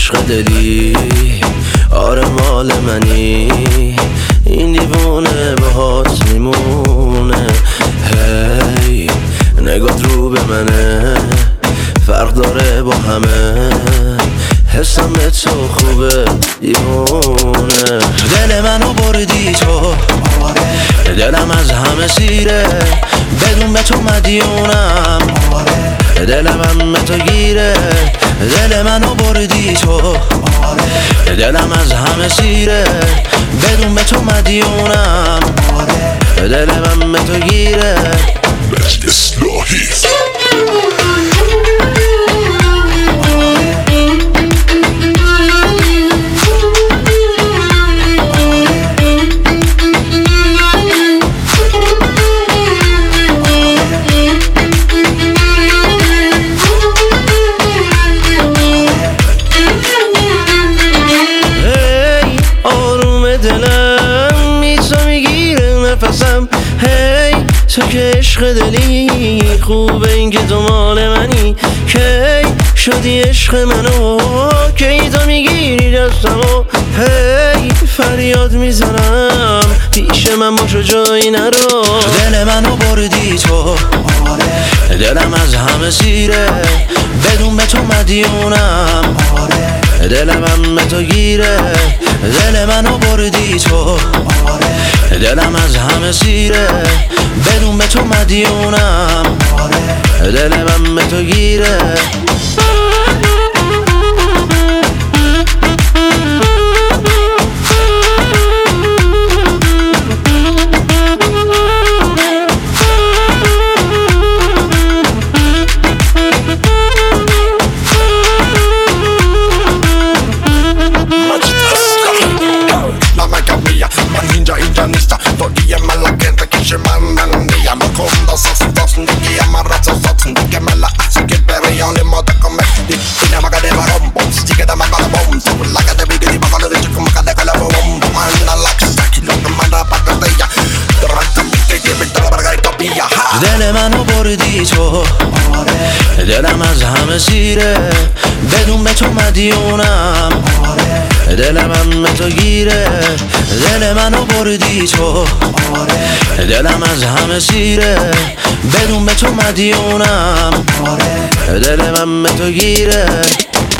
عشق دلی آره مال منی، این دیوونه باهات میمونه. هی نگات رو به منه، فرق داره با همه، حسم به تو خوبه دیوونه. دل منو بردی تو، دلم از همه سیره، بدون به تو مدیونم، دلم هم به تو گیره. دل منو بردی تو، دلم از همه سیره، بدون به تو مدیونم، دلم هم به تو گیره. مجد اصلاحی دلم میسا میگیره نفسم. هی تو که عشق دلی خوبه، این که تو مال منی. کی شدی عشق منو، کی تو میگیری دستمو. هی فریاد میزنم پیش من باشو جایی نرو. دل منو بردی تو، دلم از همه سیره، بدون به تو مدیونم، دلم هم به تو گیره. دل منو بردی تو، دلم از همه سیره، بدون به تو مدیونم، دلم هم به تو گیره. اینجا نیستا توی ملکه که من دیگه مکم داستان دیگه مرات ساتن دیگه ملا اصلی که بریان ماده کمه دیگه مگه نمیرم بومس دیگه دم مگه بومس تو لگه دیگه مگه دیگه مگه کلا بوم من لاکس تاکیلو من را پاتیا درات دیگه بیتلا برگای توپیا. دل منو بردی تو، دلم از همه سیره، بدون به تو مدیونم، دلم هم به تو گیره. دل منو بردی تو، دلم از همه سیره، بدون به تو مدیونم، دلم هم به تو گیره.